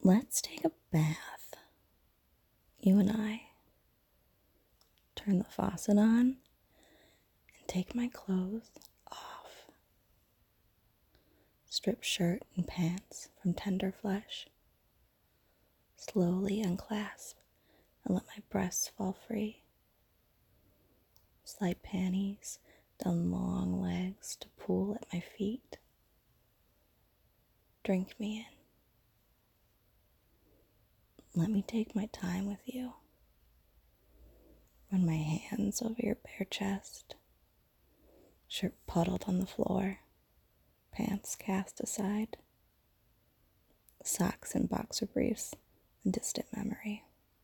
Let's take a bath. You and I. Turn the faucet on and take my clothes off. Strip shirt and pants from tender flesh. Slowly unclasp and let my breasts fall free. Slide panties down long legs to pool at my feet. Drink me in. Let me take my time with you. Run my hands over your bare chest. Shirt puddled on the floor. Pants cast aside. Socks and boxer briefs in distant memory.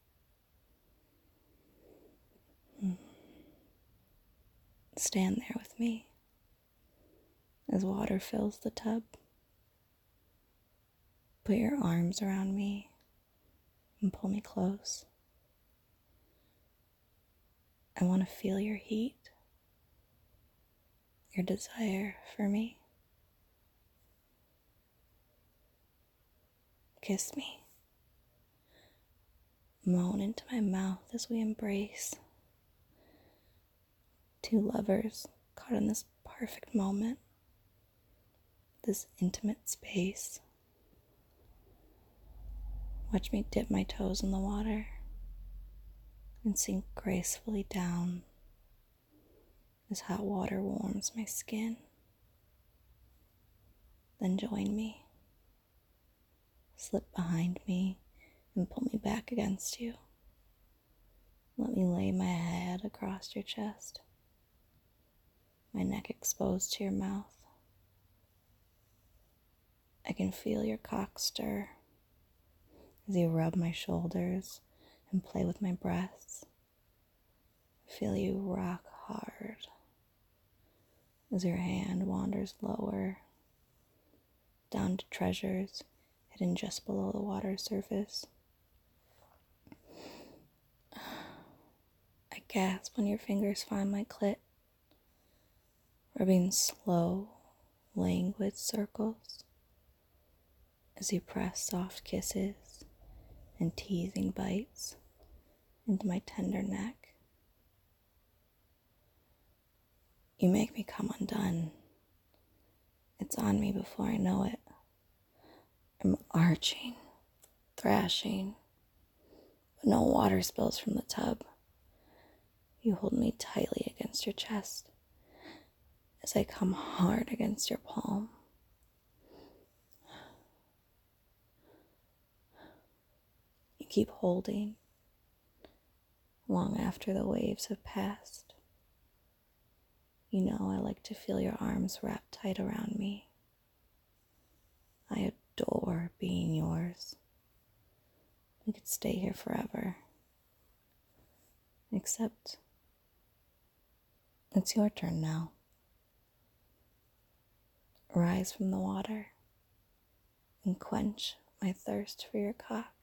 Stand there with me as water fills the tub. Put your arms around me and pull me close. I want to feel your heat, your desire for me. Kiss me. Moan into my mouth as we embrace. Two lovers caught in this perfect moment, this intimate space. Watch me dip my toes in the water and sink gracefully down as hot water warms my skin. Then join me. Slip behind me and pull me back against you. Let me lay my head across your chest, my neck exposed to your mouth. I can feel your cock stir as you rub my shoulders and play with my breasts. I feel you rock hard as your hand wanders lower, down to treasures hidden just below the water surface. I gasp when your fingers find my clit, rubbing slow, languid circles as you press soft kisses and teasing bites into my tender neck. You make me come undone. It's on me before I know it. I'm arching, thrashing, but no water spills from the tub. You hold me tightly against your chest as I come hard against your palm. You keep holding long after the waves have passed. You know I like to feel your arms wrapped tight around me. I adore being yours. We could stay here forever. Except it's your turn now. Rise from the water and quench my thirst for your cock.